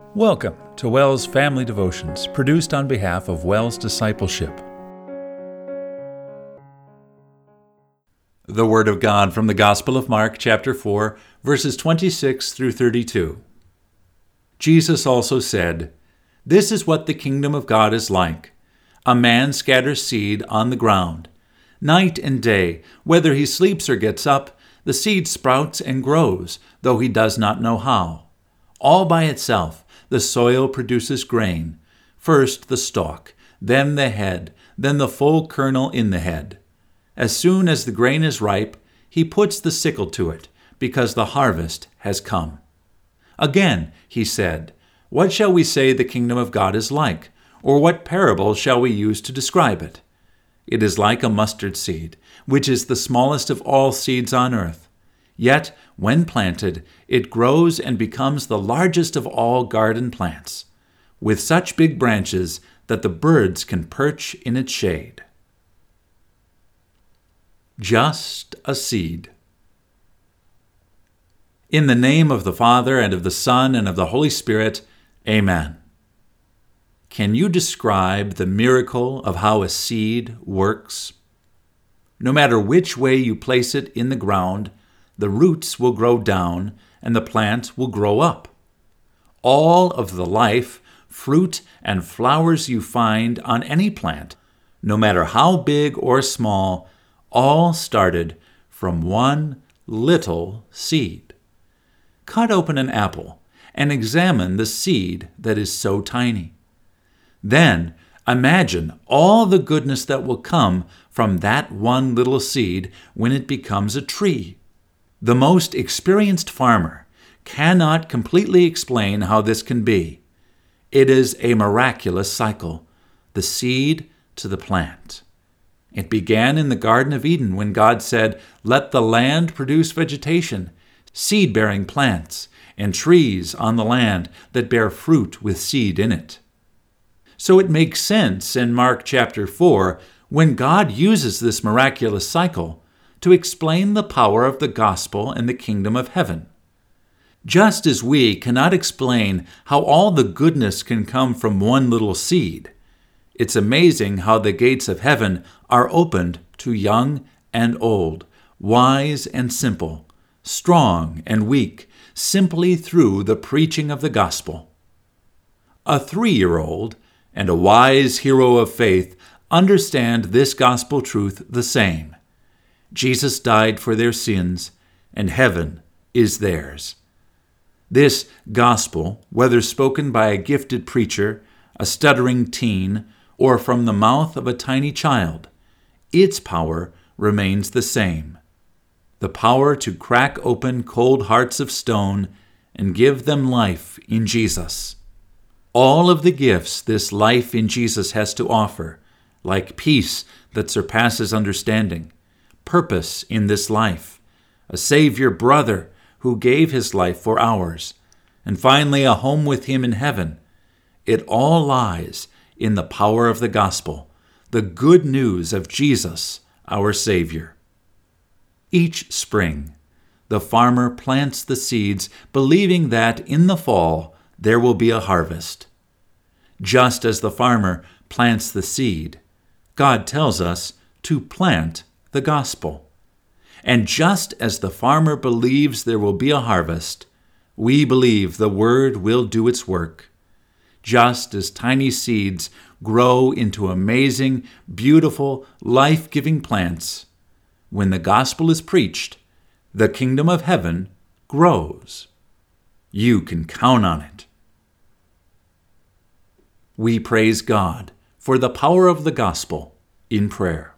Welcome to WELS Family Devotions, produced on behalf of WELS Discipleship. The Word of God from the Gospel of Mark, chapter 4, verses 26 through 32. Jesus also said, "This is what the kingdom of God is like. A man scatters seed on the ground. Night and day, whether he sleeps or gets up, the seed sprouts and grows, though he does not know how. All by itself, the soil produces grain, first the stalk, then the head, then the full kernel in the head. As soon as the grain is ripe, he puts the sickle to it, because the harvest has come." Again, he said, "What shall we say the kingdom of God is like? Or what parable shall we use to describe it? It is like a mustard seed, which is the smallest of all seeds on earth. Yet, when planted, it grows and becomes the largest of all garden plants, with such big branches that the birds can perch in its shade." Just a seed. In the name of the Father, and of the Son, and of the Holy Spirit, Amen. Can you describe the miracle of how a seed works? No matter which way you place it in the ground, the roots will grow down, and the plant will grow up. All of the life, fruit, and flowers you find on any plant, no matter how big or small, all started from one little seed. Cut open an apple and examine the seed that is so tiny. Then imagine all the goodness that will come from that one little seed when it becomes a tree. The most experienced farmer cannot completely explain how this can be. It is a miraculous cycle, the seed to the plant. It began in the Garden of Eden when God said, "Let the land produce vegetation, seed-bearing plants, and trees on the land that bear fruit with seed in it." So it makes sense in Mark chapter 4, when God uses this miraculous cycle to explain the power of the gospel and the kingdom of heaven. Just as we cannot explain how all the goodness can come from one little seed, it's amazing how the gates of heaven are opened to young and old, wise and simple, strong and weak, simply through the preaching of the gospel. A 3-year-old and a wise hero of faith understand this gospel truth the same. Jesus died for their sins, and heaven is theirs. This gospel, whether spoken by a gifted preacher, a stuttering teen, or from the mouth of a tiny child, its power remains the same. The power to crack open cold hearts of stone and give them life in Jesus. All of the gifts this life in Jesus has to offer, like peace that surpasses understanding, purpose in this life, a Savior brother who gave his life for ours, and finally a home with him in heaven. It all lies in the power of the gospel, the good news of Jesus, our Savior. Each spring, the farmer plants the seeds, believing that in the fall there will be a harvest. Just as the farmer plants the seed, God tells us to plant the gospel. And just as the farmer believes there will be a harvest, we believe the word will do its work. Just as tiny seeds grow into amazing, beautiful, life-giving plants, when the gospel is preached, the kingdom of heaven grows. You can count on it. We praise God for the power of the gospel in prayer.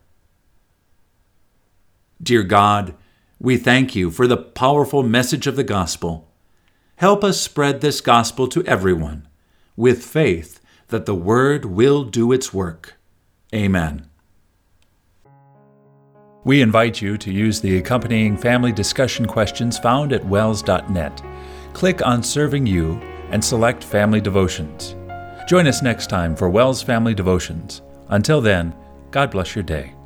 Dear God, we thank you for the powerful message of the gospel. Help us spread this gospel to everyone with faith that the word will do its work. Amen. We invite you to use the accompanying family discussion questions found at wels.net. Click on Serving You and select Family Devotions. Join us next time for WELS Family Devotions. Until then, God bless your day.